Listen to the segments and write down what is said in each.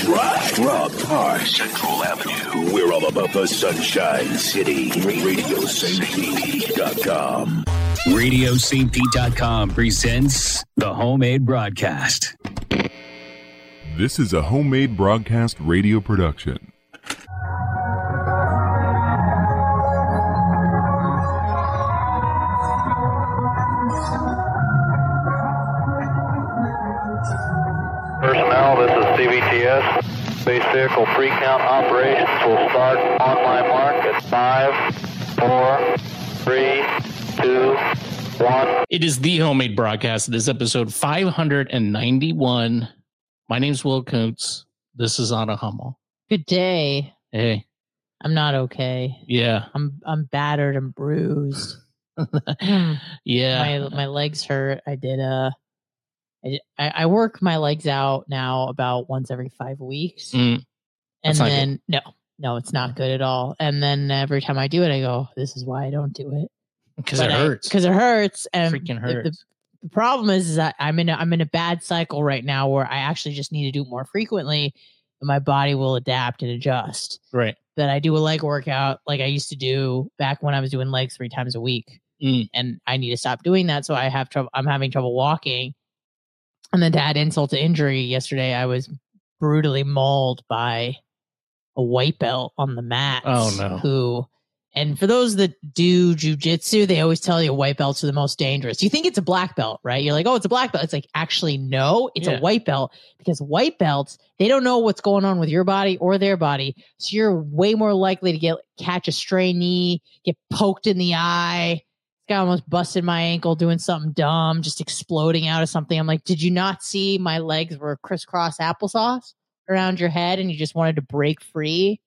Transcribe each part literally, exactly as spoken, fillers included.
Rock, Rock Park, Central Avenue. We're all about the Sunshine City. radio st pete dot com. radio st pete dot com presents the Homemade Broadcast. This is a Homemade Broadcast radio production. Personnel, this is C B T S. Space vehicle pre-count operations will start on my mark at five, four, three, two, one. It is the Homemade Broadcast. It is episode five hundred ninety-one. My name's Will Koontz. This is Anna Hummel. Good day. Hey. I'm not okay. Yeah. I'm I'm battered and bruised. yeah. My my legs hurt. I did a. I, I work my legs out now about once every five weeks. Mm, and then, no, no, it's not good at all. And then every time I do it, I go, this is why I don't do it. Because it hurts. Because it hurts. And freaking the, hurts. the, the problem is, is that I'm in, a, I'm in a bad cycle right now where I actually just need to do it more frequently and my body will adapt and adjust. Right. That I do a leg workout like I used to do back when I was doing legs three times a week. Mm. And I need to stop doing that. So I have trouble. I'm having trouble walking. And then to add insult to injury, yesterday I was brutally mauled by a white belt on the mat. Oh, no. Who, and for those that do jujitsu, they always tell you white belts are the most dangerous. You think it's a black belt, right? You're like, oh, it's a black belt. It's like, actually, no, it's yeah. a white belt, because white belts, they don't know what's going on with your body or their body. So you're way more likely to get catch a stray knee, get poked in the eye. Guy almost busted my ankle doing something dumb, just exploding out of something. I'm like, did you not see my legs were crisscross applesauce around your head and you just wanted to break free?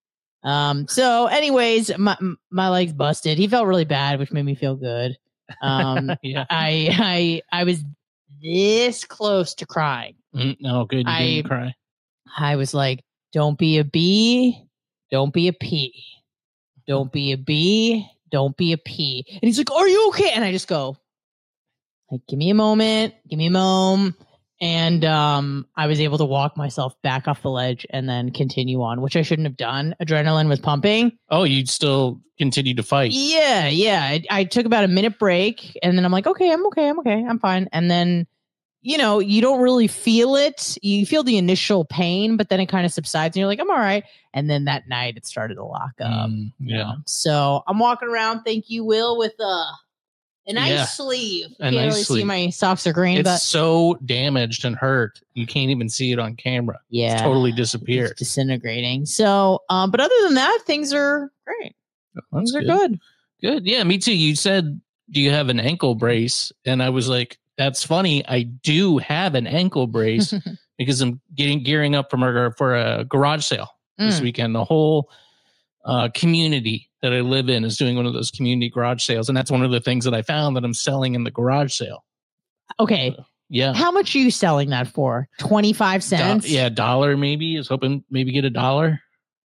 Um, so anyways, my my legs busted. He felt really bad, which made me feel good. Um, yeah. I I I was this close to crying. Mm, no, good. You I, didn't cry. I was like, don't be a B, don't be a P. Don't be a B. Don't be a P. And he's like, are you okay? And I just go, like, give me a moment, give me a moment. And um, I was able to walk myself back off the ledge and then continue on, which I shouldn't have done. Adrenaline was pumping. Oh, you still continue to fight? Yeah, yeah. I, I took about a minute break and then I'm like, okay, I'm okay, I'm okay, I'm fine. And then, you know, you don't really feel it. You feel the initial pain, but then it kind of subsides and you're like, I'm all right. And then that night it started to lock up. Mm, yeah. You know? So I'm walking around, thank you, Will, with uh, a nice yeah. sleeve. You a can't nice really sleeve. see my socks are green, it's but so damaged and hurt. You can't even see it on camera. yeah, It's totally disappeared. It's disintegrating. So, um, but other than that, things are great. That's Things are good. good. Good. Yeah, me too. You said, do you have an ankle brace? And I was like, that's funny. I do have an ankle brace because I'm getting gearing up from a, for a garage sale this Mm. weekend. The whole uh, community that I live in is doing one of those community garage sales. And that's one of the things that I found that I'm selling in the garage sale. Okay. Uh, yeah. How much are you selling that for? twenty-five cents? Do- yeah, dollar maybe. I was hoping maybe get a dollar.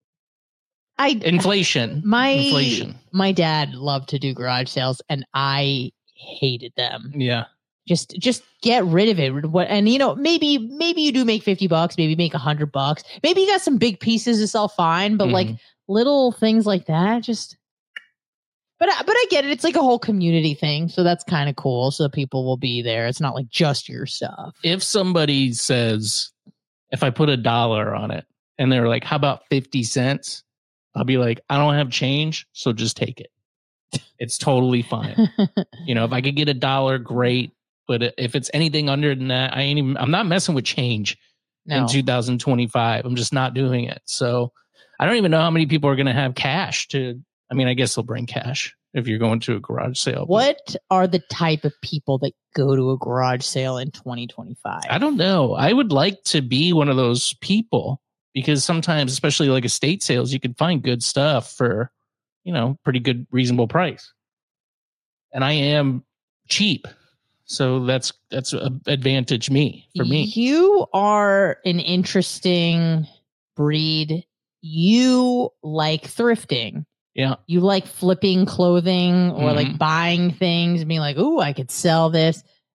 I Inflation. My Inflation. My dad loved to do garage sales, and I hated them. Yeah. Just, just get rid of it. What, and you know, maybe, maybe you do make fifty bucks. Maybe make a hundred bucks. Maybe you got some big pieces to sell fine, but Mhm. like little things like that, just. But, I- but I get it. It's like a whole community thing, so that's kind of cool. So people will be there. It's not like just your stuff. If somebody says, if I put a dollar on it and they're like, how about fifty cents? I'll be like, I don't have change, so just take it. It's totally fine. You know, if I could get a dollar, great. But if it's anything under than that, I ain't even, I'm not messing with change No. in two thousand twenty-five. I'm just not doing it. So I don't even know how many people are going to have cash to, I mean, I guess they'll bring cash if you're going to a garage sale. but What are the type of people that go to a garage sale in twenty twenty-five? I don't know. I would like to be one of those people because sometimes, especially like estate sales, you can find good stuff for, you know, pretty good, reasonable price. And I am cheap. So that's that's an advantage me for me. You are an interesting breed. You like thrifting. Yeah. You like flipping clothing or Mhm. like buying things and being like, ooh, I could sell this.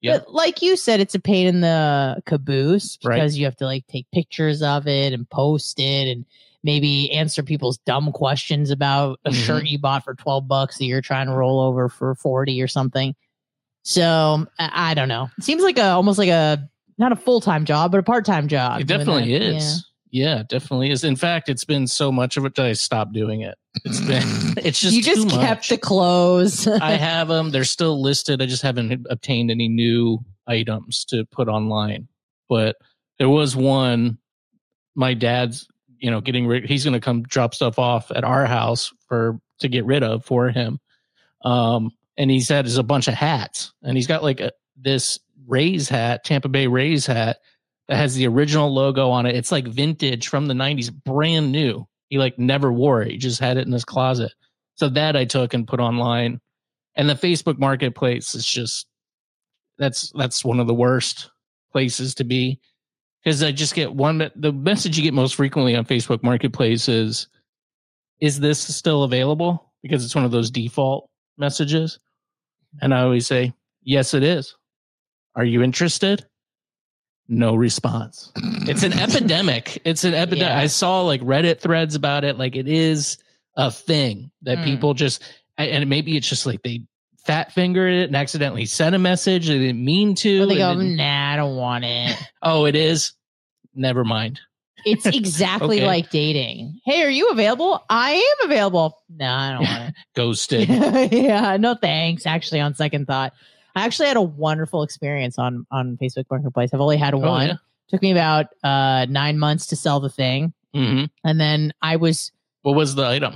Yeah. But like you said, it's a pain in the caboose Right. because you have to like take pictures of it and post it and maybe answer people's dumb questions about a Mhm. shirt you bought for twelve bucks that you're trying to roll over for forty or something. So I, I don't know. It seems like a almost like a not a full-time job, but a part-time job. It doing definitely that. is. Yeah. it definitely is. In fact, it's been so much of it that I stopped doing it. It's been, it's Yeah. just, You just too kept much. the clothes. I have them. They're still listed. I just haven't obtained any new items to put online. But there was one, my dad's, you know, getting rid. He's going to come drop stuff off at our house for to get rid of for him. Um, and he said there's a bunch of hats, and he's got like a, this Rays hat, Tampa Bay Rays hat that has the original logo on it. It's like vintage from the nineties, brand new. He like never wore it. He just had it in his closet. So that I took and put online. And the Facebook Marketplace is just that's that's one of the worst places to be, because I just get one. The message you get most frequently on Facebook Marketplace is, "Is this still available?" Because it's one of those default messages, and I always say, "Yes, it is. Are you interested?" No response. It's an epidemic. It's an epidemic. Yeah. I saw like Reddit threads about it. Like it is a thing that Mm. people just, and maybe it's just like they fat fingered it and accidentally sent a message they didn't mean to. Or they go, and then- nah, I don't want it. oh, it is. Never mind. It's exactly Okay. like dating. Hey, are you available? I am available. No, I don't want Ghosted. it. Yeah, no thanks. Actually, on second thought, I actually had a wonderful experience on on Facebook Marketplace. I've only had one. yeah. Took me about uh, nine months to sell the thing, hmm and then I was. What was the item?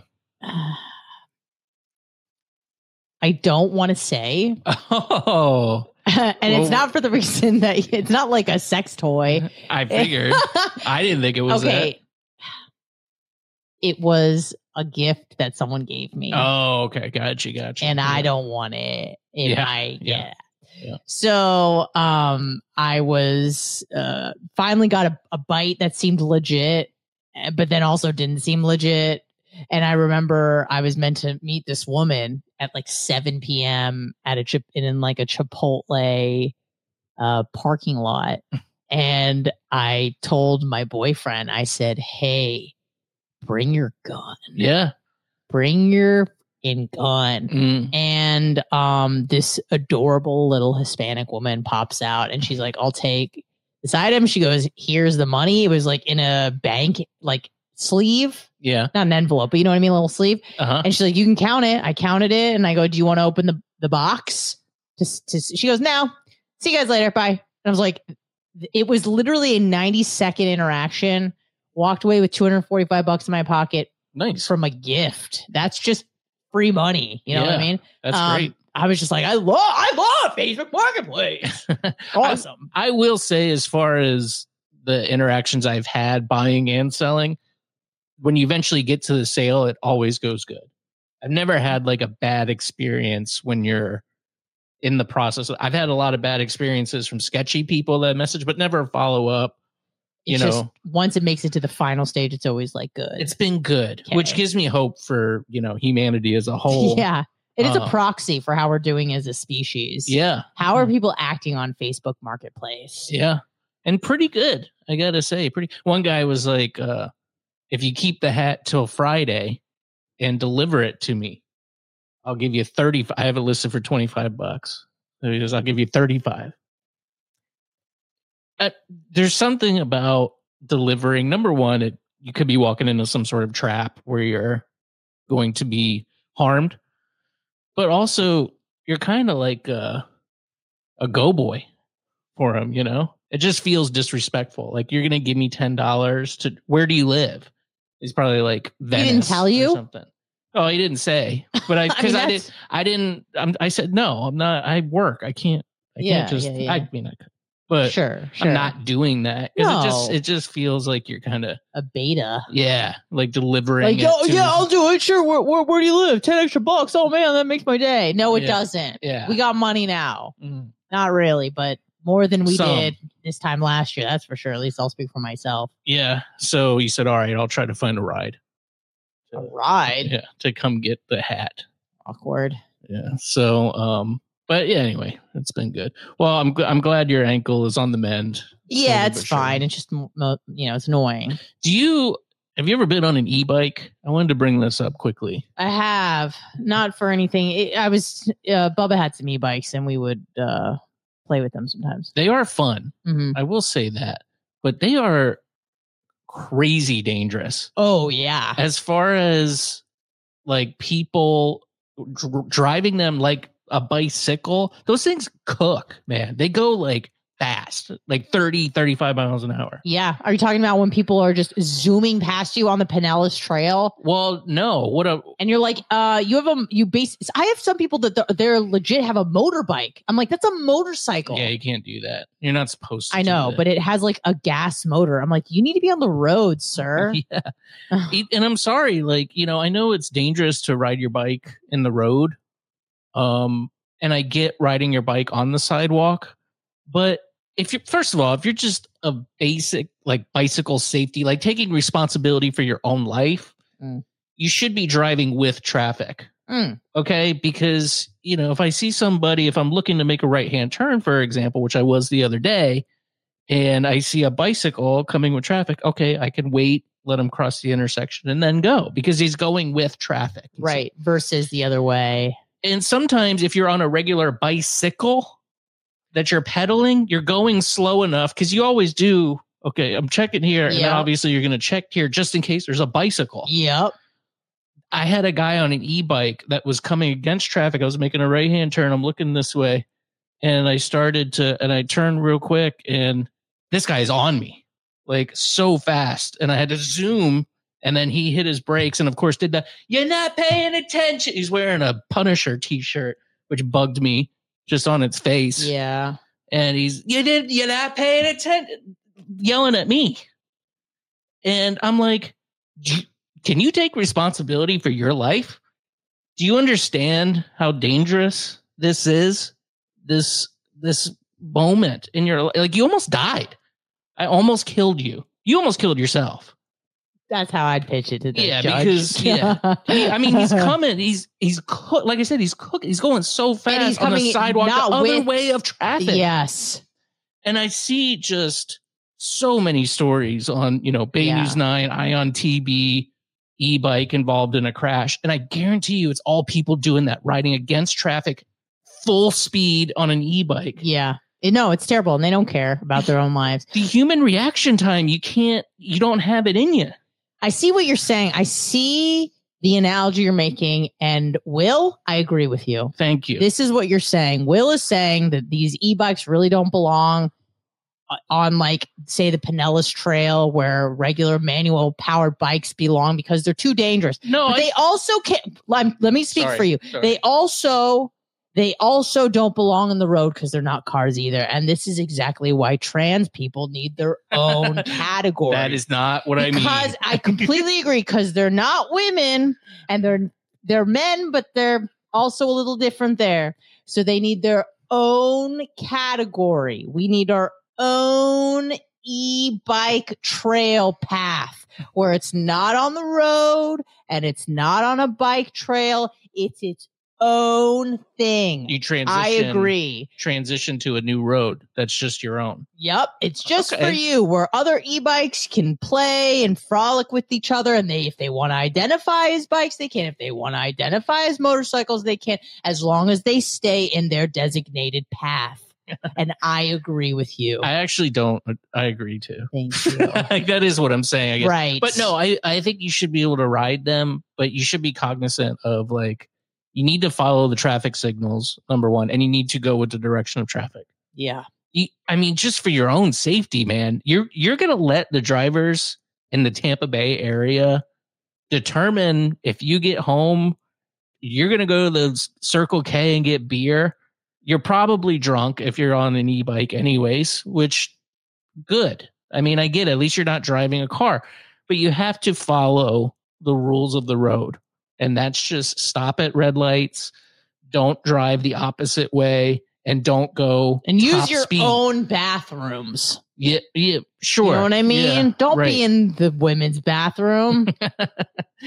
I don't want to say, Oh, and Well- it's not for the reason that it's not like a sex toy. I figured. I didn't think it was Okay. It was a gift that someone gave me. that. Oh, okay. Gotcha. Gotcha. and I Yeah. don't want it. It Yeah, might, yeah, yeah. yeah. So, um, I was uh finally got a, a bite that seemed legit, eh, but then also didn't seem legit. And I remember I was meant to meet this woman at like seven p.m. at a chip in like a Chipotle uh parking lot, and I told my boyfriend, I said, "Hey, bring your gun. Yeah. Bring your in gun." Mm. And um this adorable little Hispanic woman pops out and she's like, "I'll take this item." She goes, "Here's the money." It was like in a bank like sleeve, Yeah. not an envelope, but you know what I mean, a little sleeve. Uh-huh. And she's like, "You can count it." I counted it and I go, "Do you want to open the, the box?" To, to, she goes, "No. See you guys later. Bye." And I was like, it was literally a ninety second interaction. Walked away with two hundred forty-five bucks in my pocket Nice. from a gift. That's just free money. You know what I Yeah. mean? That's Um, great. I was just like, I love, I love Facebook Marketplace. Awesome. I will say, as far as the interactions I've had buying and selling, when you eventually get to the sale, it always goes good. I've never had like a bad experience when you're in the process. I've had a lot of bad experiences from sketchy people that message, but never follow up. You It's know, just, once it makes it to the final stage, it's always like good. it's been good, which Okay. gives me hope for, you know, humanity as a whole. yeah. It is Uh, a proxy for how we're doing as a species. Yeah. How are people acting on Facebook Marketplace? Yeah. And pretty good, I gotta say. Pretty. One guy was like, uh, if you keep the hat till Friday and deliver it to me, I'll give you thirty. I have it listed for twenty-five bucks. So he goes, I'll give you thirty-five. Uh, there's something about delivering. Number one, it, you could be walking into some sort of trap where you're going to be harmed, but also you're kind of like a, a go boy for him, you know? It just feels disrespectful. Like, you're going to give me ten dollars to, where do you live? He's probably like, Venice didn't tell or you? something. Oh, he didn't say, but I, I cause mean, I, that's- didn't, I didn't, I'm, I said, no, I'm not, I work. I can't, I Yeah, can't just, yeah, yeah. I mean, I could, but Sure, sure. I'm not doing that. 'Cause it just, No. it just feels like you're kind of, a beta. yeah, like delivering. Like, it oh, to- yeah, I'll do it. Sure. Where, where, where do you live? ten extra bucks. Oh, man, that makes my day. No, it Yeah. doesn't. yeah. We got money now. Mm. Not really, but more than we Some. did this time last year. That's for sure. At least I'll speak for myself. Yeah. So he said, all right, I'll try to find a ride. A ride. Yeah. To come get the hat. Awkward. Yeah. So, um, But yeah, anyway, it's been good. Well, I'm gl- I'm glad your ankle is on the mend. Yeah, Slowly it's but surely. fine. It's just, mo- mo- you know, it's annoying. Do you have you ever been on an e-bike? I wanted to bring this up quickly. I have, not for anything. It, I was, uh, Bubba had some e-bikes and we would uh, play with them sometimes. They are fun. Mm-hmm. I will say that, but they are crazy dangerous. Oh, yeah. As far as like people dr- driving them like a bicycle, those things cook, man. They go like fast, like thirty, thirty-five miles an hour. Yeah. Are you talking about when people are just zooming past you on the Pinellas Trail? Well, no. What a And you're like, uh, you have a, you base, I have some people that they're, they're legit have a motorbike. I'm like, that's a motorcycle. yeah, you can't do that. You're not supposed to. I know, do that. but it has like a gas motor. I'm like, you need to be on the road, sir. yeah. It- and I'm sorry, like, you know, I know it's dangerous to ride your bike in the road. Um, and I get riding your bike on the sidewalk, but if you're, first of all, if you're just a basic like bicycle safety, like taking responsibility for your own life, Mm. you should be driving with traffic. Mm. Okay. Because, you know, if I see somebody, if I'm looking to make a right hand turn, for example, which I was the other day, and I see a bicycle coming with traffic, okay, I can wait, let him cross the intersection and then go because he's going with traffic. you see. Right. Versus the other way. And sometimes if you're on a regular bicycle that you're pedaling, you're going slow enough because you always do. Okay, I'm checking here. And then Yeah. obviously you're going to check here just in case there's a bicycle. Yep. I had a guy on an e-bike that was coming against traffic. I was making a right hand turn. I'm looking this way. And I started to, and I turned real quick. And this guy's on me like so fast. And I had to zoom. And then he hit his brakes and, of course, did that. You're not paying attention. He's wearing a Punisher T-shirt, which bugged me just on its face. Yeah. And he's, you did, you're not paying attention, yelling at me. And I'm like, can you take responsibility for your life? Do you understand how dangerous this is? This, this moment in your life, like you almost died. I almost killed you. You almost killed yourself. That's how I'd pitch it to the Yeah, judge. because yeah, He- I mean, he's coming. He's he's cook. Like I said, he's cooking. He's going so fast he's on the coming sidewalk, not the other with- way of traffic. Yes. And I see just so many stories on, you know, Bay Yeah. News nine, Ion T B, e-bike involved in a crash, and I guarantee you, it's all people doing that, riding against traffic, full speed on an e-bike. Yeah. No, it's terrible, and they don't care about their own lives. The human reaction time, you can't, you don't have it in you. I see what you're saying. I see the analogy you're making, and Will, I agree with you. Thank you. This is what you're saying. Will is saying that these e-bikes really don't belong uh, on, like, say, the Pinellas Trail where regular manual powered bikes belong because they're too dangerous. no, But I, they also can't. Let, let me speak Sorry, for you. sorry. They also. They also don't belong on the road because they're not cars either. And this is exactly why trans people need their own category. that is not what I mean. Because I completely agree, because they're not women and they're they're men, but they're also a little different there. So they need their own category. We need our own e-bike trail path where it's not on the road and it's not on a bike trail. It's its own thing. You transition. I agree. Transition to a new road that's just your own. Yep, it's just Okay. for you, where other e-bikes can play and frolic with each other, and they, if they want to identify as bikes, they can. If they want to identify as motorcycles, they can, as long as they stay in their designated path. And I agree with you. I actually don't. I agree too. Thank you. Like, that is what I'm saying. I guess. Right. But no, I, I think you should be able to ride them, but you should be cognizant of, like, you need to follow the traffic signals, number one, and you need to go with the direction of traffic. Yeah. You, I mean, just for your own safety, man, you're you're gonna let the drivers in the Tampa Bay area determine if you get home, you're gonna go to the Circle K and get beer. You're probably drunk if you're on an e-bike anyways, which good. I mean, I get it. At least you're not driving a car, but you have to follow the rules of the road. And that's just stop at red lights, don't drive the opposite way, and don't go And use top your speed. own bathrooms. Yeah, yeah, sure. You know what I mean? Yeah, Don't right. be in the women's bathroom.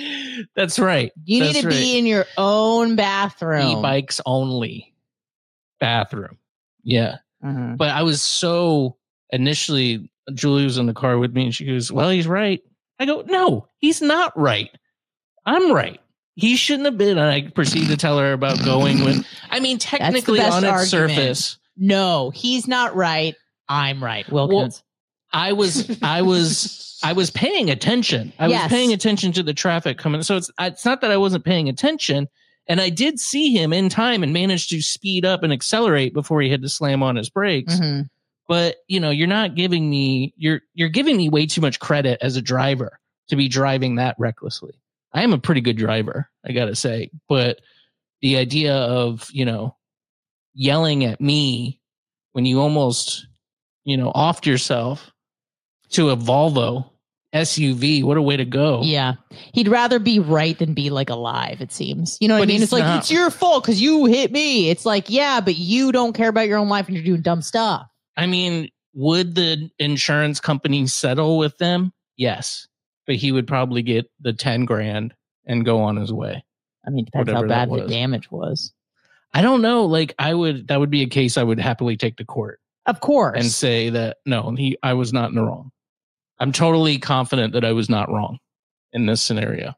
That's right. You That's need to right. be in your own bathroom. E-bikes only. bathroom. Yeah. Mhm. But I was so initially, Julie was in the car with me and she goes, well, he's right. I go, no, he's not right. I'm right. He shouldn't have been. And I proceed to tell her about going with, I mean, technically best on its argument. surface. No, he's not right. I'm right. Wilkins. Well, I was, I was, I was paying attention. I Yes. was paying attention to the traffic coming. So it's, it's not that I wasn't paying attention. And I did see him in time and managed to speed up and accelerate before he had to slam on his brakes. Mhm. But, you know, you're not giving me, you're, you're giving me way too much credit as a driver to be driving that recklessly. I am a pretty good driver, I gotta say. But the idea of, you know, yelling at me when you almost, you know, offed yourself to a Volvo S U V, what a way to go. Yeah. He'd rather be right than be like alive, it seems. You know what But I mean? he's It's like, not. it's your fault because you hit me. It's like, yeah, but you don't care about your own life and you're doing dumb stuff. I mean, would the insurance company settle with them? Yes. But he would probably get the ten grand and go on his way. I mean, depends how Whatever that bad the was. damage was. I don't know. Like, I would, that would be a case I would happily take to court Of course. and say that, no, he, I was not in the wrong. I'm totally confident that I was not wrong in this scenario.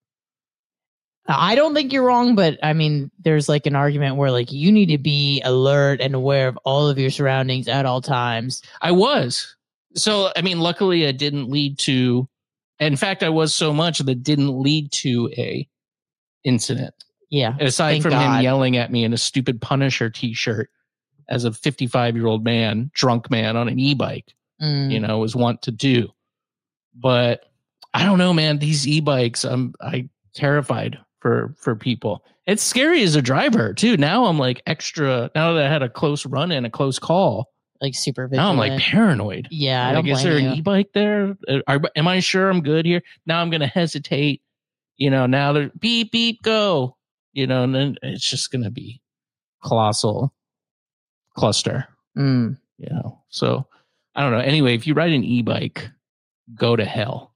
I don't think you're wrong, but I mean, there's like an argument where like you need to be alert and aware of all of your surroundings at all times. I was. So, I mean, luckily it didn't lead to, in fact, I was so much that it didn't lead to a incident. Yeah. Aside Thank from God. him yelling at me in a stupid Punisher t-shirt as a fifty-five year old man, drunk man on an e-bike, Mm. you know, was wont to do. But I don't know, man, these e-bikes, I'm I terrified for for people. It's scary as a driver too. Now I'm like extra, now that I had a close run in, a close call, Like super now I'm vigilant. like paranoid. Yeah, I Like, don't is there blame an you. e-bike there? Uh, Are, am I sure I'm good here? Now I'm going to hesitate. You know, now they're beep, beep, go. You know, and then it's just going to be colossal cluster. Mm. You know, so I don't know. Anyway, if you ride an e-bike, go to hell.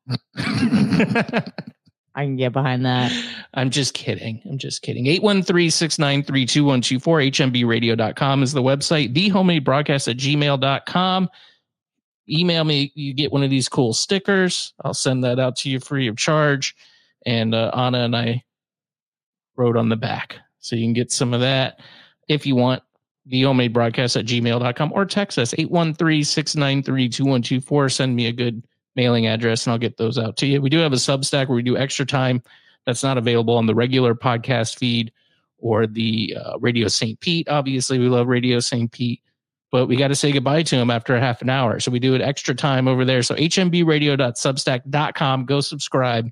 I can get behind that. I'm just kidding. I'm just kidding. eight one three, six nine three, two one two four. H M B radio dot com is the website. The homemade broadcast at gmail dot com. Email me. You get one of these cool stickers. I'll send that out to you free of charge. And uh, Anna and I wrote on the back. So you can get some of that if you want. The homemade broadcast at gmail dot com or text us eight one three, six nine three, two one two four. Send me a good mailing address and I'll get those out to you. We do have a Substack where we do extra time that's not available on the regular podcast feed or the uh, Radio Saint Pete. Obviously, we love Radio Saint Pete, but we got to say goodbye to him after a half an hour. So we do it extra time over there. So h m b radio dot substack dot com. Go subscribe.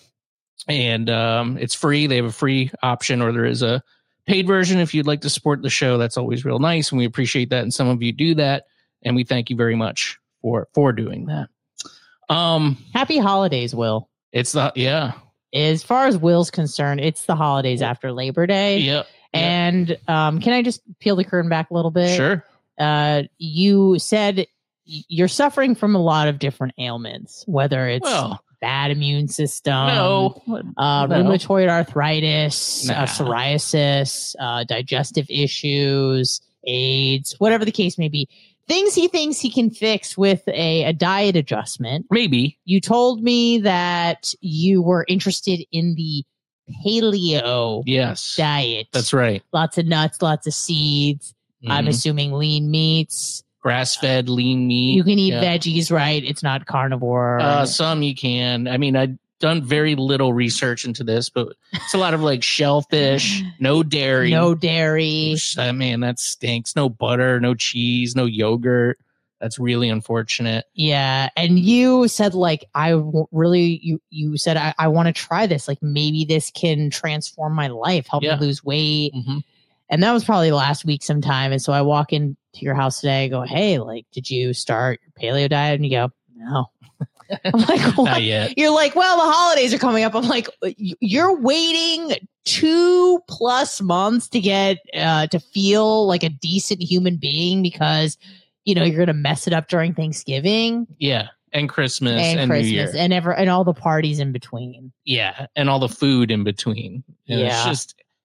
And um, it's free. They have a free option, or there is a paid version if you'd like to support the show. That's always real nice, and we appreciate that. And some of you do that, and we thank you very much for for doing that. Um, Happy holidays, Will. it's the yeah, As far as Will's concerned, it's the holidays after Labor Day. yep, And um, can I just peel the curtain back a little bit? sure, Uh, you said y- you're suffering from a lot of different ailments, whether it's well, bad immune system, no, uh, no. rheumatoid arthritis, Nah. uh, psoriasis, uh, digestive issues, AIDS, whatever the case may be. Things he thinks he can fix with a, a diet adjustment. maybe, You told me that you were interested in the paleo yes, diet. that's right. Lots of nuts, lots of seeds. I'm Mhm. assuming lean meats. Grass-fed, lean meat. You can eat yeah. veggies, right? It's not carnivore. Uh, some you can. I mean, I've done very little research into this, but it's a lot of like shellfish, no dairy. no dairy. I mean, that stinks. No butter, no cheese, no yogurt. That's really unfortunate. Yeah, and you said like I w- really you you said I, I want to try this. Like maybe this can transform my life, help Yeah. me lose weight. Mm-hmm. And that was probably last week sometime. And so I walk into your house today. I go, hey, like, did you start your paleo diet? And you go, no. I'm like, what? Not yet. You're like, well, the holidays are coming up. I'm like, you're waiting two plus months to get uh, to feel like a decent human being because you know you're gonna mess it up during Thanksgiving Yeah, and Christmas and, and, New Christmas Year. and ever and all the parties in between. Yeah, and all the food in between. And It's Yeah. just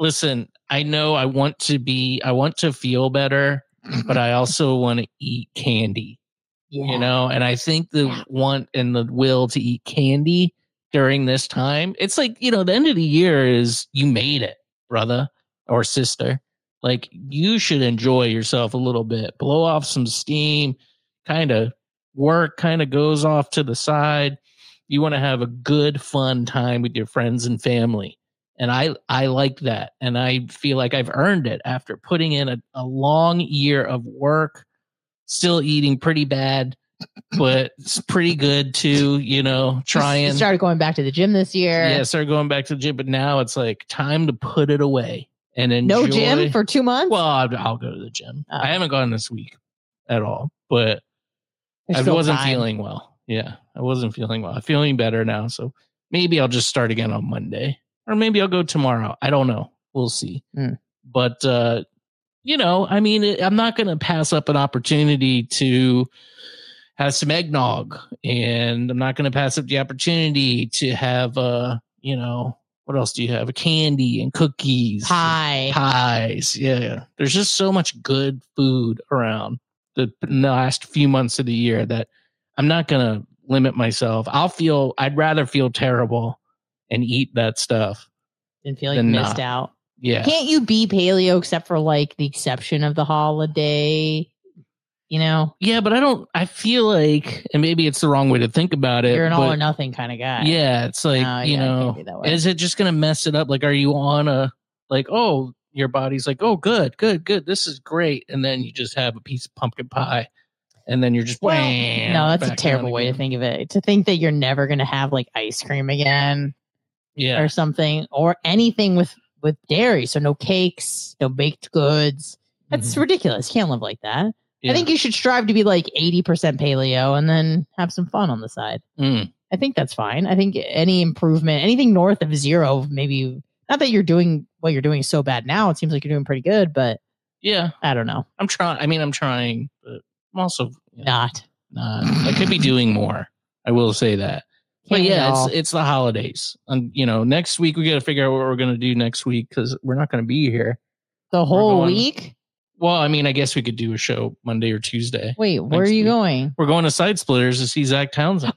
listen, I know I want to be, I want to feel better, but I also want to eat candy, Yeah. you know? And I think the Yeah. want and the will to eat candy during this time, it's like, you know, the end of the year is you made it, brother or sister. Like you should enjoy yourself a little bit, blow off some steam, kind of work kind of goes off to the side. You want to have a good, fun time with your friends and family. And I, I like that. And I feel like I've earned it after putting in a, a long year of work, still eating pretty bad, but it's pretty good too, you know, trying. You started going back to the gym this year. Yeah, started going back to the gym, but now it's like time to put it away and enjoy. No gym for two months? Well, I'll, I'll go to the gym. Oh. I haven't gone this week at all, but There's I still wasn't time. feeling well. Yeah, I wasn't feeling well. I'm feeling better now, so maybe I'll just start again on Monday, or maybe I'll go tomorrow. I don't know. We'll see. Mm. But uh, you know, I mean, it, I'm not going to pass up an opportunity to have some eggnog, and I'm not going to pass up the opportunity to have, uh, you know, what else do you have? A candy and cookies, Pie. pies. Yeah, there's just so much good food around the, in the last few months of the year that I'm not going to limit myself. I'll feel, I'd rather feel terrible and eat that stuff. Didn't feel like you Then missed not. out. Yeah. Can't you be paleo except for like the exception of the holiday? You know, Yeah, but I don't, I feel like, and maybe it's the wrong way to think about it. you're an all but or nothing kind of guy. Yeah, it's like, No, you yeah, it know, can't be that way. is it just going to mess it up? Like, are you on a, like, oh, your body's like, oh, good, good, good. This is great. And then you just have a piece of pumpkin pie. And then you're just, Well, wham, no, that's a back terrible down way to again. think of it. To think that you're never going to have like ice cream again Yeah. or something, or anything with with dairy. So no cakes, no baked goods. That's Mhm. ridiculous. You can't live like that. Yeah. I think you should strive to be like eighty percent paleo and then have some fun on the side. Mm. I think that's fine. I think any improvement, anything north of zero, maybe not that you're doing what you're doing so bad now. It seems like you're doing pretty good, but Yeah. I don't know. I'm trying. I mean, I'm trying, but I'm also yeah, Not. not. I could be doing more. I will say that. But Can't we yeah, all? it's it's the holidays. And, you know, next week we got to figure out what we're going to do next week because we're not going to be here. The whole going- week. Well, I mean, I guess we could do a show Monday or Tuesday. Wait, where are next you week. going? We're going to Side Splitters to see Zach Townsend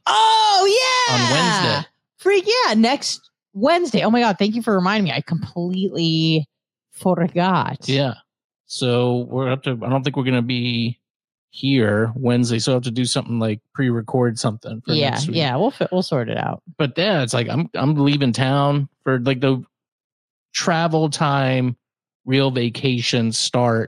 Oh yeah, on Wednesday. Freak yeah, next Wednesday. Oh my god, thank you for reminding me. I completely forgot. Yeah. So we're up to. I don't think we're going to be here Wednesday, so I have to do something like pre-record something. For yeah, next week. yeah. We'll fi- we'll sort it out. But yeah, it's like I'm I'm leaving town for like the travel time, real vacation start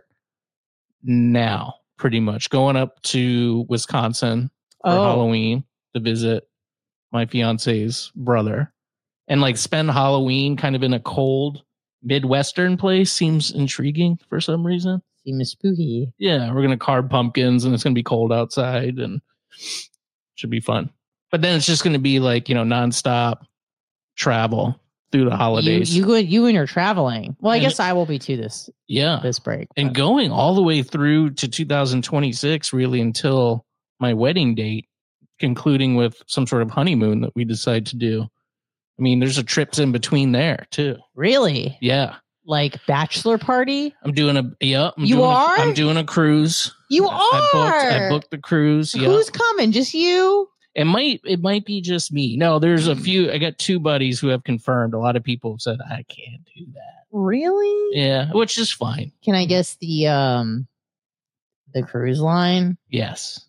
now, pretty much going up to Wisconsin for Oh, Halloween to visit my fiance's brother and like spend Halloween kind of in a cold Midwestern place seems intriguing for some reason. seems spooky. Yeah, we're gonna carve pumpkins and it's gonna be cold outside and should be fun. But then it's just gonna be like, you know, nonstop travel through the holidays. You you good? You and you're traveling. Well, I And- guess I will be too this yeah. this break. And but- going all the way through to two thousand twenty-six, really until my wedding date, concluding with some sort of honeymoon that we decide to do. I mean, there's a trips in between there too. really Yeah. like bachelor party. I'm doing a yeah. I'm You doing a- are? I'm doing a cruise. You I- I booked, I are. booked the cruise. Yeah. Who's coming? Just you? It might it might be just me. No, there's a few. I got two buddies who have confirmed. A lot of people have said I can't do that. Really? Yeah, which is fine. Can I guess the um the cruise line? Yes.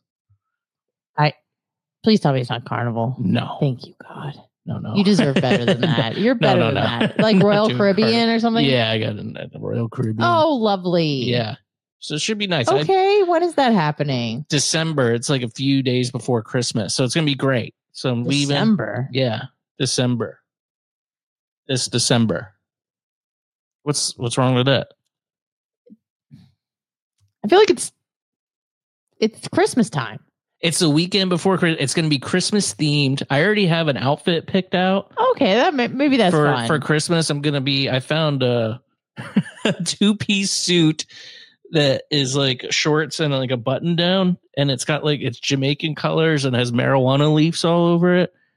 Please tell me it's not Carnival. No. Thank you, God. No. No. You deserve better than that. You're No, better no, than no. that. Like Not Royal doing Caribbean Carnival. or something? Yeah, I got in at the Royal Caribbean. Oh, lovely. yeah. So it should be nice. I, Okay, when is that happening? December. It's like a few days before Christmas, so it's gonna be great. So I'm leaving. December. Yeah, December. This December. What's what's wrong with that? I feel like it's it's Christmas time. It's the weekend before Christmas. It's going to be Christmas themed. I already have an outfit picked out Okay, that may, maybe that's for fine. for Christmas. I'm going to be. I found a, a two piece suit that is like shorts and like a button down, and it's got like it's Jamaican colors and has marijuana leaves all over it.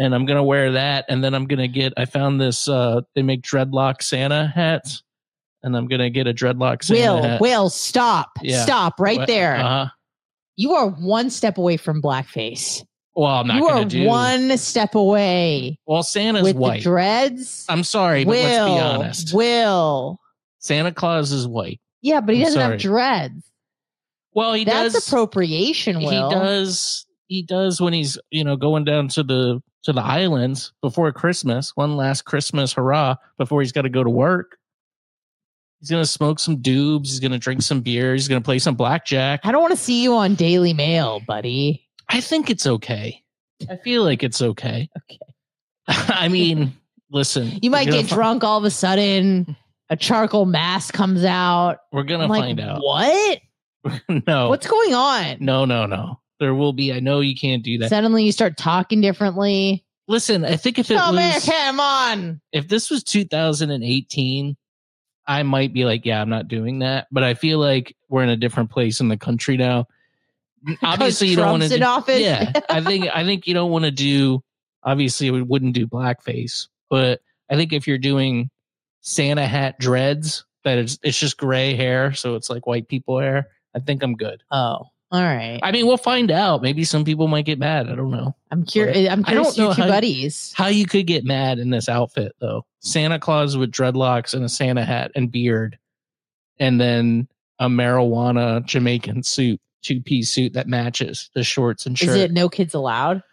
and I'm gonna wear that, and then I'm gonna get. I found this. Uh, they make dreadlock Santa hats, and I'm gonna get a dreadlock Santa Will, hat. Will, stop, Yeah. stop right there. Uh-huh. You are one step away from blackface. Well, I'm not you gonna are do. one step away. Well, Santa's with white. the dreads. I'm sorry, but Will, let's be honest. Will. Santa Claus is white. Yeah, but he I'm doesn't sorry. have dreads. Well, he That's does. appropriation, Will. He does. He does when he's you know going down to the to the islands before Christmas. One last Christmas hurrah before he's got to go to work. He's gonna smoke some doobs. He's gonna drink some beer. He's gonna play some blackjack. I don't want to see you on Daily Mail, buddy. I think it's okay. I feel like it's okay. Okay. I mean, listen. You might we're gonna get fi- drunk all of a sudden. A charcoal mask comes out. We're gonna I'm like, find out. What? No. What's going on? No, no, no. There will be. I know you can't do that. Suddenly you start talking differently. Listen, I think if it Oh man, was, come on. if this was two thousand eighteen, I might be like, yeah, I'm not doing that. But I feel like we're in a different place in the country now. Obviously, you don't want to. Trump's in office. Yeah, I think I think you don't want to do. Obviously, we wouldn't do blackface, but I think if you're doing Santa hat dreads, that it's it's just gray hair, so it's like white people hair. I think I'm good. Oh, all right. I mean, we'll find out. Maybe some people might get mad. I don't know. I'm curious. I'm I don't curious. Your know two how- buddies. How you could get mad in this outfit though? Santa Claus with dreadlocks and a Santa hat and beard, and then a marijuana Jamaican suit, two piece suit that matches the shorts and shirt. Is it no kids allowed?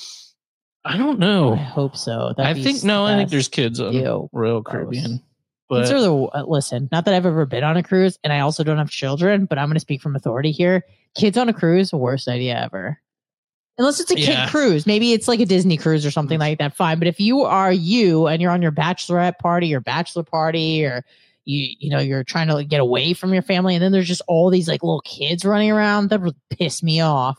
I don't I know. hope so. That'd I be think no. I think best. there's kids on Ew. Royal Gross. Caribbean, Kids but are the uh, listen. Not that I've ever been on a cruise, and I also don't have children, but I'm going to speak from authority here. Kids on a cruise, worst idea ever. Unless it's a kid Yeah. cruise, maybe it's like a Disney cruise or something like that. Fine, but if you are you and you're on your bachelorette party or bachelor party, or you you know you're trying to like, get away from your family, and then there's just all these like little kids running around, that would piss me off.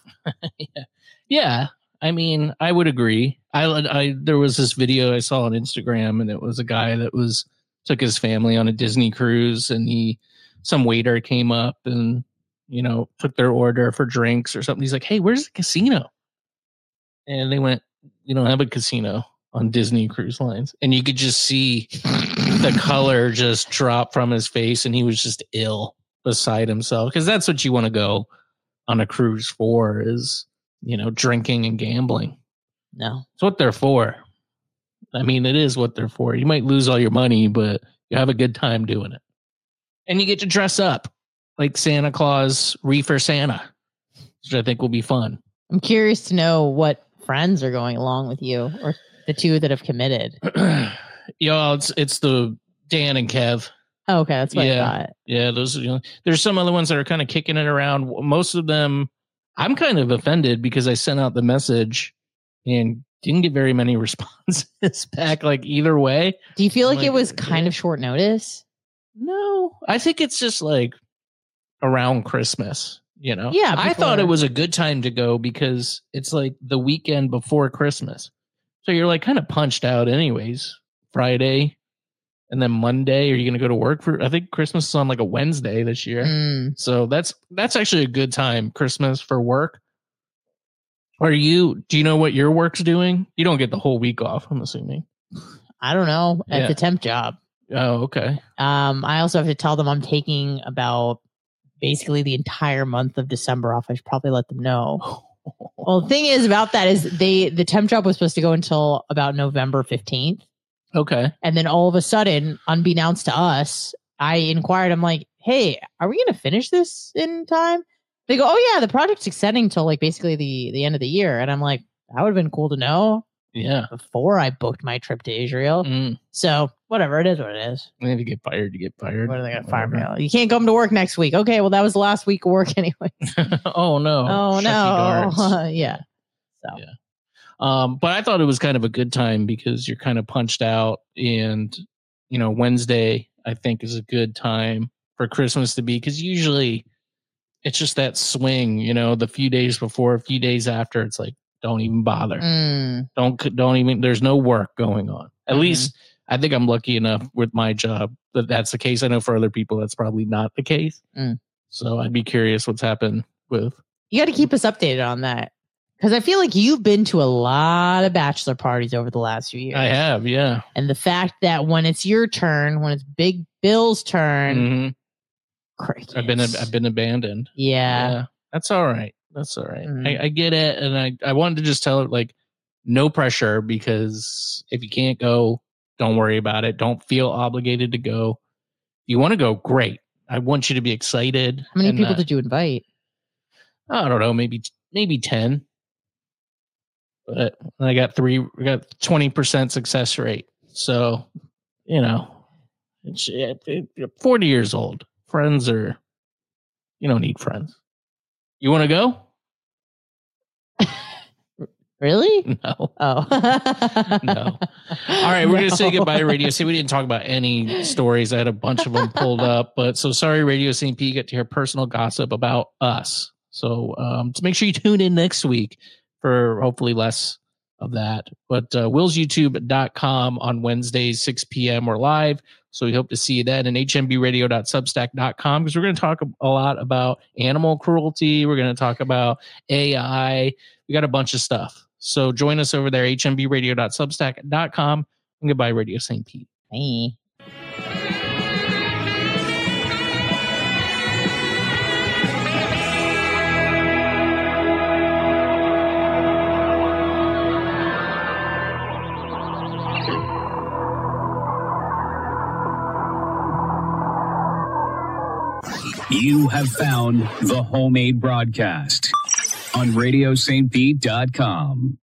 yeah. I mean, I would agree. I, I there was this video I saw on Instagram, and it was a guy that was took his family on a Disney cruise, and he some waiter came up and you know took their order for drinks or something. He's like, "Hey, where's the casino?" And they went, "You don't have a casino on Disney Cruise Lines," and you could just see the color just drop from his face, and he was just ill beside himself, because that's what you want to go on a cruise for, is you know drinking and gambling. No, It's what they're for. I mean, it is what they're for. You might lose all your money, but you have a good time doing it. And you get to dress up like Santa Claus, Reefer Santa, which I think will be fun. I'm curious to know what friends are going along with you, or the two that have committed. Yeah, it's it's the Dan and Kev. Oh, okay, that's what Yeah. I thought. Yeah, those are, you know, there's some other ones that are kind of kicking it around. Most of them, I'm kind of offended because I sent out the message and didn't get very many responses back, like either way. Do you feel like, Like, it was kind yeah. of short notice? No, I think it's just like around Christmas, you know? Yeah, I people thought are- it was a good time to go because it's like the weekend before Christmas. So you're like kind of punched out anyways. Friday and then Monday, are you going to go to work for, I think Christmas is on like a Wednesday this year. Mm. So that's, that's actually a good time, Christmas, for work. Are you, do you know what your work's doing? You don't get the whole week off, I'm assuming. I don't know. It's Yeah. a temp job. Oh, okay. Um, I also have to tell them I'm taking about basically the entire month of December off. I should probably let them know. Well, the thing is about that is they the temp job was supposed to go until about November fifteenth. Okay. And then all of a sudden, unbeknownst to us, I inquired, I'm like, hey, are we going to finish this in time? They go, oh, yeah, the project's extending till like basically the, the end of the year. And I'm like, that would have been cool to know Yeah. before I booked my trip to Israel. Mm. So whatever, it is what it is. If you get fired, you get fired. What are they going to fire me Whatever. out? You can't come to work next week. Okay, well, that was the last week of work anyway. Oh, no. Oh, Shucky no. darts. yeah. So Yeah. Um, but I thought it was kind of a good time because you're kind of punched out, and you know, Wednesday I think is a good time for Christmas to be, because usually it's just that swing, you know, the few days before, a few days after, it's like, don't even bother. Mm, Don't don't even. There's no work going on. At Mhm. least I think I'm lucky enough with my job that that's the case. I know for other people that's probably not the case. Mm. So I'd be curious what's happened with. you got to keep us updated on that. Because I feel like you've been to a lot of bachelor parties over the last few years. I have, yeah. And the fact that when it's your turn, when it's Big Bill's turn, Mm-hmm. crickets. I've been I've been abandoned. Yeah. That's all right. That's all right. Mhm. I, I get it, and I I wanted to just tell it like no pressure, because if you can't go, don't worry about it. Don't feel obligated to go. If you want to go, great. I want you to be excited. How many and, people uh, did you invite? I don't know, maybe maybe ten. But I got three. We got twenty percent success rate. So, you know, it's it, it, you're forty years old. Friends are, you don't need friends. You want to go? Really? No. Oh. No. All right, we're going to say goodbye to Radio Saint Pete. We didn't talk about any stories. I had a bunch of them pulled up, but so sorry, Radio Saint Pete, you get to hear personal gossip about us. So um, to make sure you tune in next week for hopefully less of that. But uh, wills youtube dot com on Wednesdays, six p.m. We're live. So we hope to see you then, and h m b radio dot substack dot com, because we're going to talk a lot about animal cruelty. We're going to talk about A I. We got a bunch of stuff. So join us over there, h m b radio dot substack dot com. And goodbye, Radio Saint Pete. Hey. You have found the Homemade Broadcast on radio saint pete dot com.